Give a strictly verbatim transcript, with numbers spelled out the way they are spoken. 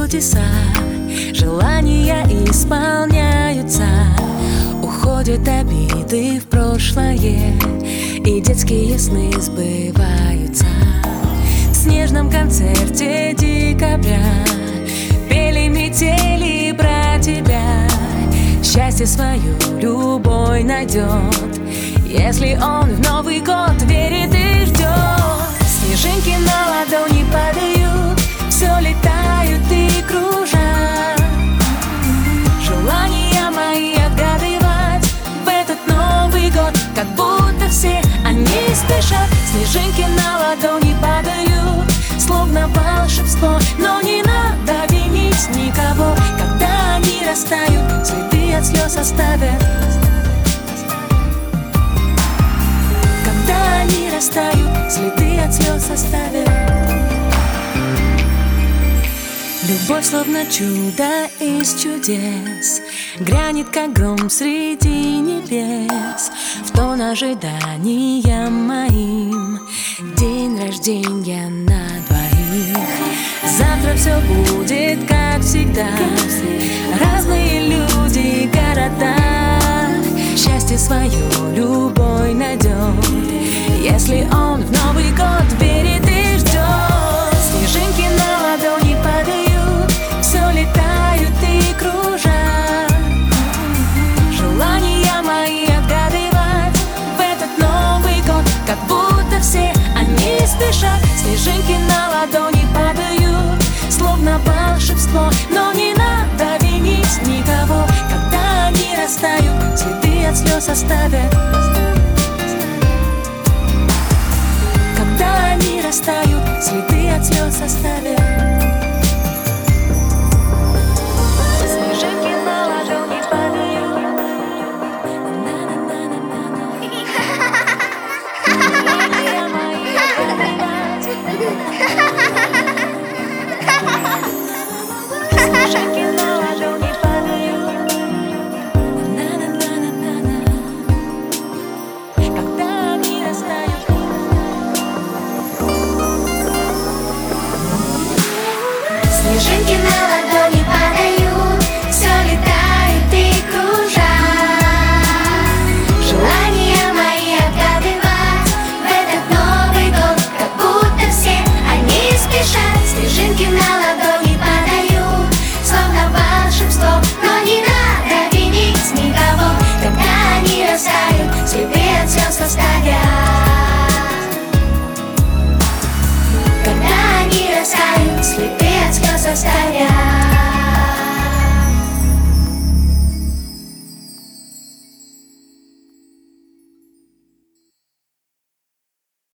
чудеса, желания исполняются. Уходят обиды в прошлое, и детские сны сбываются. В снежном концерте декабря пели метели про тебя. Счастье свою любой найдет, если он в Новый год верит и ждет. Снежинки на ладони падают, все летают и кружат. Желания мои отгадывать в этот Новый год, как будто все они спешат. Снежинки на ладони падают, словно волшебство, но не надо винить никого. Когда они растают, цветы от слез оставят. Когда они растают, следы от слез оставят. Любовь словно чудо из чудес, грянет как гром среди небес. В тон ожидания моим, день рождения на двоих. Завтра все будет как всегда, разные люди, города. Счастье свое любой найдет, если он в Новый год верит и ждет. Снежинки на ладони падают, все летают и кружат. Желания мои отгадывать в этот Новый год, как будто все они спешат. Снежинки на ладони падают, словно волшебство, но не надо винить никого. Когда они растают, цветы от слез оставят. Когда они растают, следы от слез оставят.